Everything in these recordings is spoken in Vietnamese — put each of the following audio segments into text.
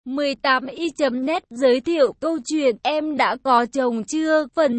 18i.net giới thiệu câu chuyện Em đã có chồng chưa? Phần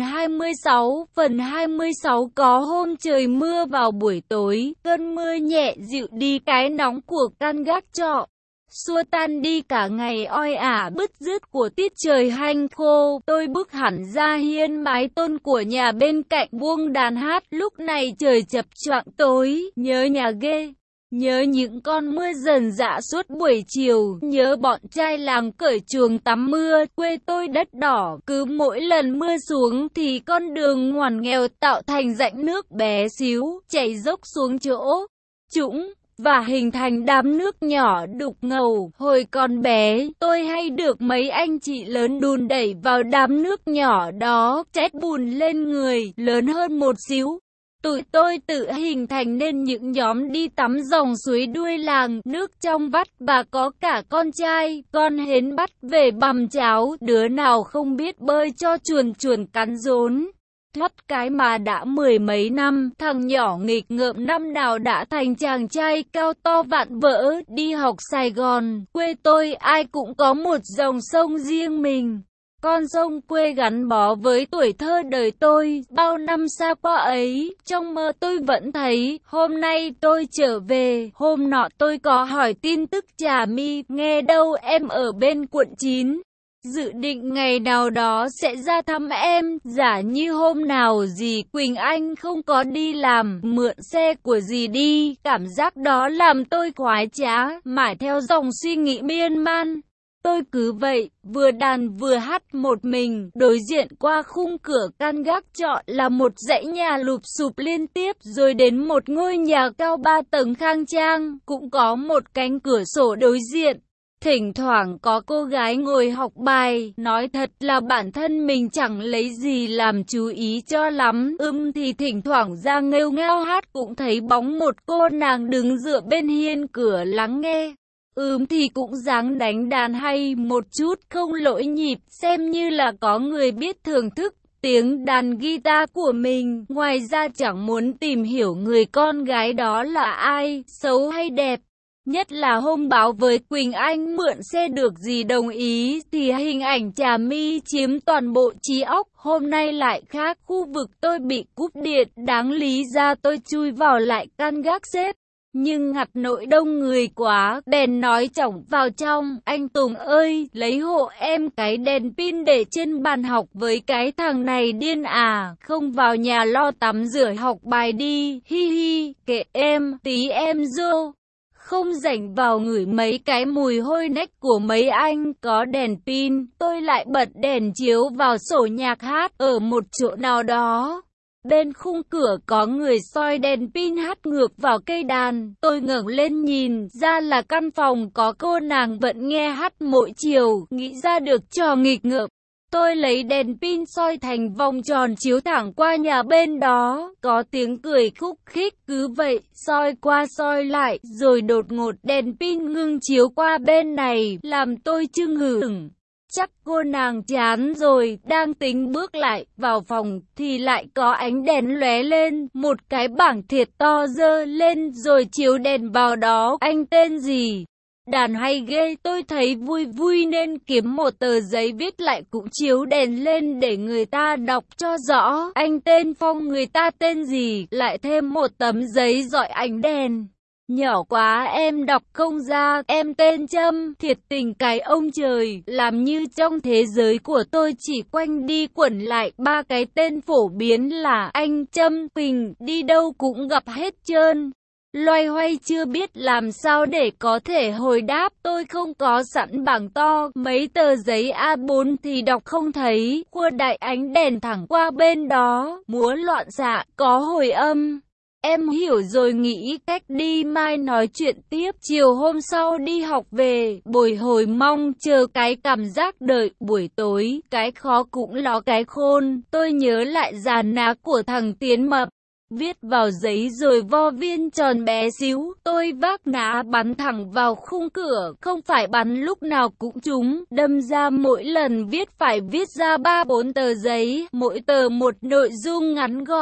26 có hôm trời mưa vào buổi tối, cơn mưa nhẹ dịu đi cái nóng của căn gác trọ, xua tan đi cả ngày oi ả bứt rứt của tiết trời hanh khô. Tôi bước hẳn ra hiên mái tôn của nhà bên cạnh buông đàn hát. Lúc này trời chập choạng tối, nhớ nhà ghê. Nhớ những con mưa dần dã suốt buổi chiều, nhớ bọn trai làng cởi chuồng tắm mưa. Quê tôi đất đỏ, cứ mỗi lần mưa xuống thì con đường ngoằn nghèo tạo thành rãnh nước bé xíu, chảy dốc xuống chỗ trũng và hình thành đám nước nhỏ đục ngầu. Hồi còn bé, tôi hay được mấy anh chị lớn đùn đẩy vào đám nước nhỏ đó, trét bùn lên người. Lớn hơn một xíu, tụi tôi tự hình thành nên những nhóm đi tắm dòng suối đuôi làng, nước trong vắt và có cả con trai, con hến bắt về bằm cháo, đứa nào không biết bơi cho chuồn chuồn cắn rốn. Thoát cái mà đã mười mấy năm, thằng nhỏ nghịch ngợm năm nào đã thành chàng trai cao to vạn vỡ, đi học Sài Gòn. Quê tôi ai cũng có một dòng sông riêng mình. Con sông quê gắn bó với tuổi thơ đời tôi, bao năm xa qua ấy, trong mơ tôi vẫn thấy. Hôm nay tôi trở về, hôm nọ tôi có hỏi tin tức Trà My, nghe đâu em ở bên quận 9. Dự định ngày nào đó sẽ ra thăm em, giả như hôm nào dì Quỳnh Anh không có đi làm, mượn xe của dì đi. Cảm giác đó làm tôi khoái trá, mãi theo dòng suy nghĩ miên man. Tôi cứ vậy, vừa đàn vừa hát một mình. Đối diện qua khung cửa căn gác trọ là một dãy nhà lụp xụp liên tiếp, rồi đến một ngôi nhà cao 3 tầng khang trang, cũng có một cánh cửa sổ đối diện. Thỉnh thoảng có cô gái ngồi học bài, nói thật là bản thân mình chẳng lấy gì làm chú ý cho lắm. Thì thỉnh thoảng ra nghêu ngao hát cũng thấy bóng một cô nàng đứng dựa bên hiên cửa lắng nghe. Thì cũng dáng đánh đàn hay một chút, không lỗi nhịp, xem như là có người biết thưởng thức tiếng đàn guitar của mình. Ngoài ra chẳng muốn tìm hiểu người con gái đó là ai, xấu hay đẹp. Nhất là hôm báo với Quỳnh Anh mượn xe được gì đồng ý thì hình ảnh Trà My chiếm toàn bộ trí óc. Hôm nay lại khác, khu vực tôi bị cúp điện, đáng lý ra tôi chui vào lại căn gác xếp. Nhưng ngặt nỗi đông người quá, bèn nói chỏng vào trong, anh Tùng ơi, lấy hộ em cái đèn pin để trên bàn học với cái thằng này điên à, không vào nhà lo tắm rửa học bài đi, hi hi, kệ em, tí em vô. Không rảnh vào ngửi mấy cái mùi hôi nách của mấy anh. Có đèn pin, tôi lại bật đèn chiếu vào sổ nhạc hát ở một chỗ nào đó. Bên khung cửa có người soi đèn pin hát ngược vào cây đàn. Tôi ngẩng lên nhìn, ra là căn phòng có cô nàng vẫn nghe hát mỗi chiều, nghĩ ra được trò nghịch ngợm. Tôi lấy đèn pin soi thành vòng tròn chiếu thẳng qua nhà bên đó, có tiếng cười khúc khích. Cứ vậy, soi qua soi lại, rồi đột ngột đèn pin ngưng chiếu qua bên này, làm tôi chưng hửng. Chắc cô nàng chán rồi, đang tính bước lại vào phòng thì lại có ánh đèn lóe lên, một cái bảng thiệt to dơ lên rồi chiếu đèn vào đó. Anh tên gì? Đàn hay ghê, tôi thấy vui vui nên kiếm một tờ giấy viết lại cũng chiếu đèn lên để người ta đọc cho rõ. Anh tên Phong, người ta tên gì? Lại thêm một tấm giấy dọi ánh đèn. Nhỏ quá em đọc không ra, em tên Trâm. Thiệt tình cái ông trời, làm như trong thế giới của tôi chỉ quanh đi quẩn lại ba cái tên phổ biến là anh, Trâm, Quỳnh, đi đâu cũng gặp hết trơn. Loay hoay chưa biết làm sao để có thể hồi đáp, tôi không có sẵn bảng to, mấy tờ giấy A4 thì đọc không thấy, khua đại ánh đèn thẳng qua bên đó, múa loạn xạ, có hồi âm. Em hiểu rồi, nghĩ cách đi mai nói chuyện tiếp. Chiều hôm sau đi học về, bồi hồi mong chờ cái cảm giác đợi buổi tối, cái khó cũng ló cái khôn. Tôi nhớ lại dàn ná của thằng Tiến Mập, viết vào giấy rồi vo viên tròn bé xíu. Tôi vác ná bắn thẳng vào khung cửa, không phải bắn lúc nào cũng trúng, đâm ra mỗi lần viết phải viết ra 3-4 tờ giấy, mỗi tờ một nội dung ngắn gọn.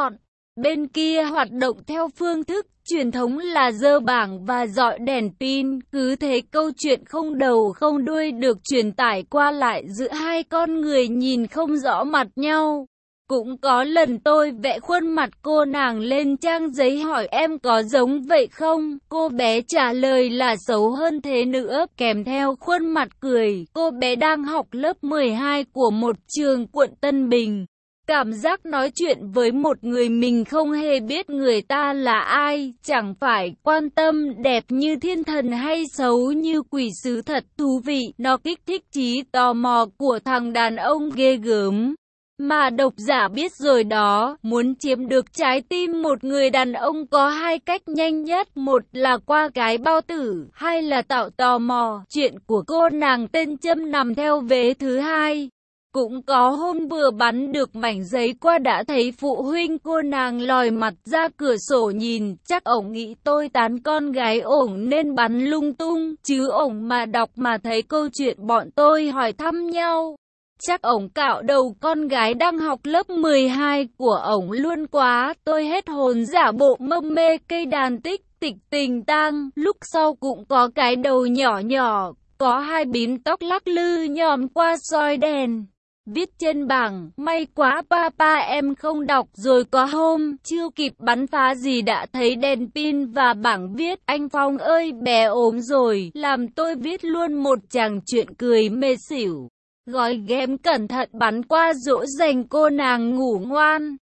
Bên kia hoạt động theo phương thức truyền thống là giơ bảng và dọi đèn pin, cứ thế câu chuyện không đầu không đuôi được truyền tải qua lại giữa hai con người nhìn không rõ mặt nhau. Cũng có lần tôi vẽ khuôn mặt cô nàng lên trang giấy hỏi em có giống vậy không? Cô bé trả lời là xấu hơn thế nữa, kèm theo khuôn mặt cười. Cô bé đang học lớp 12 của một trường quận Tân Bình. Cảm giác nói chuyện với một người mình không hề biết người ta là ai, chẳng phải quan tâm đẹp như thiên thần hay xấu như quỷ sứ thật thú vị. Nó kích thích trí tò mò của thằng đàn ông ghê gớm. Mà độc giả biết rồi đó, muốn chiếm được trái tim một người đàn ông có hai cách nhanh nhất, một là qua cái bao tử, hai là tạo tò mò. Chuyện của cô nàng tên Trâm nằm theo vế thứ hai. Cũng có hôm vừa bắn được mảnh giấy qua đã thấy phụ huynh cô nàng lòi mặt ra cửa sổ nhìn, chắc ổng nghĩ tôi tán con gái ổng nên bắn lung tung, chứ ổng mà đọc mà thấy câu chuyện bọn tôi hỏi thăm nhau. Chắc ổng cạo đầu con gái đang học lớp 12 của ổng luôn quá, tôi hết hồn giả bộ mâm mê cây đàn tích tịch tình tang, lúc sau cũng có cái đầu nhỏ nhỏ, có hai bím tóc lắc lư nhòm qua soi đèn. Viết trên bảng, may quá papa em không đọc rồi có hôm, chưa kịp bắn phá gì đã thấy đèn pin và bảng viết, anh Phong ơi bé ốm rồi, làm tôi viết luôn một chàng chuyện cười mê xỉu. Gói ghém cẩn thận bắn qua dỗ dành cô nàng ngủ ngoan.